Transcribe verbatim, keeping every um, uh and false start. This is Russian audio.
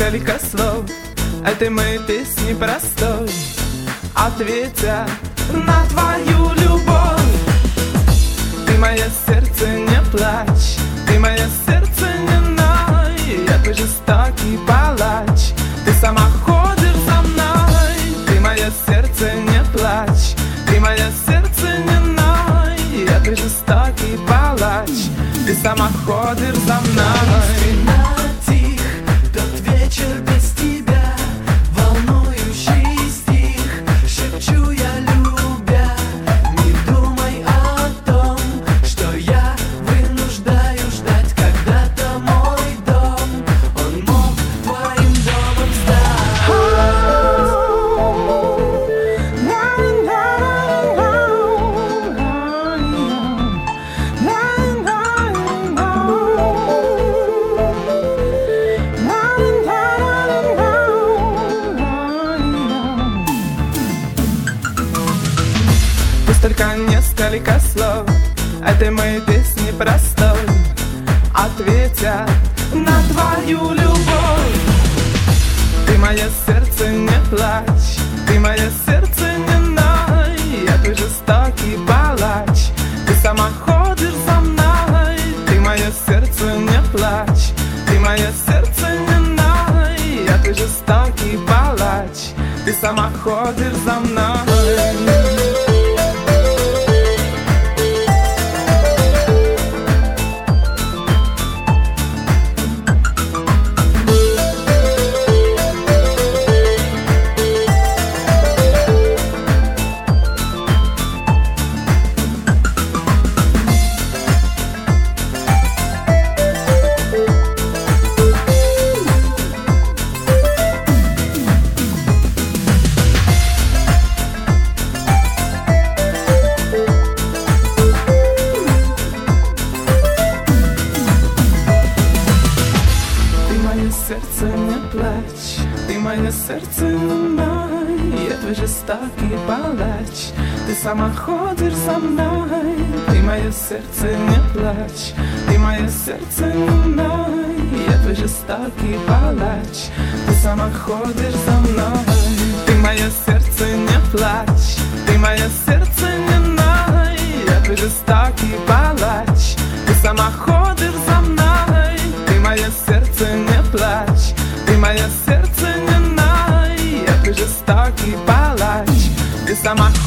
несколько слов этой моей песни простой, ответя на твою любовь. Ты мое сердце, не плачь, ты мое сердце, не ной. Я твой жестокий палач, ты сама ходишь за мной. Ты мое сердце, не плачь, ты мое сердце, не ной. Я твой жестокий палач, ты сама ходишь за мной. Тих, тот вечер без тебя, волнующий стих, шепчу я, любя. Не думай о том, что я вынуждаю ждать когда-то мой дом. Он мог твоим домом стать. Пусть только несколько слов этой моей песни простой, ответя на твою любовь. Ты мое сердце, не плачь, ты мое сердце, не ной. Я твой жестокий палач, ты сама ходишь за мной. Ты мое сердце, не плачь, ты мое сердце, не ной. Я твой жестокий палач, ты сама ходишь за мной. Сердце, не плачь, ты мое сердце, не ной. Я твой жестокий палач, ты сама ходишь за мной. Ты мое сердце, не плачь, ты мое сердце, не ной. Я твой жестокий палач, ты сама ходишь за мной. Ты мое сердце, не плачь, ты мое сердце, не ной. Я твой жестокий палач, ты сама ходишь за мной. Ты мое сердце, не плачь, ты мое сердце, не ной. Я твой жестокий палач, ты сама